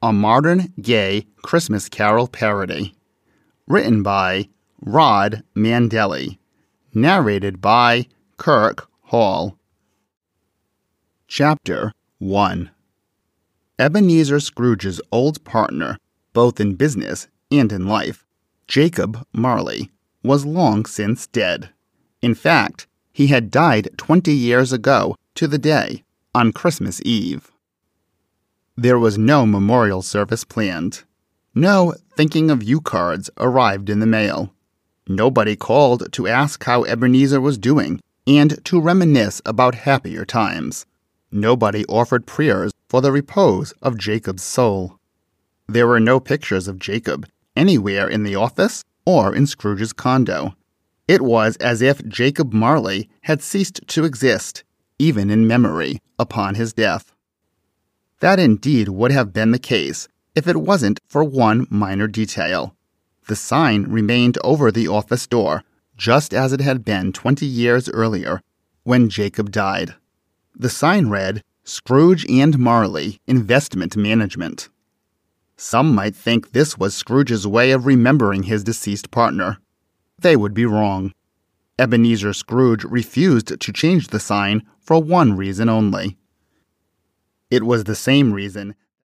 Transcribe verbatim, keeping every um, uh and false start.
a modern gay Christmas Carol parody. Written by Rod Mandelli. Narrated by Kirk Hall. Chapter one. Ebenezer Scrooge's old partner, both in business and in life, Jacob Marley, was long since dead. In fact, he had died twenty years ago to the day, on Christmas Eve. There was no memorial service planned. No thinking of you cards arrived in the mail. Nobody called to ask how Ebenezer was doing and to reminisce about happier times. Nobody offered prayers for the repose of Jacob's soul. There were no pictures of Jacob anywhere in the office or in Scrooge's condo. It was as if Jacob Marley had ceased to exist, even in memory, upon his death. That indeed would have been the case if it wasn't for one minor detail. The sign remained over the office door, just as it had been twenty years earlier, when Jacob died. The sign read, Scrooge and Marley, Investment Management. Some might think this was Scrooge's way of remembering his deceased partner. They would be wrong. Ebenezer Scrooge refused to change the sign for one reason only. It was the same reason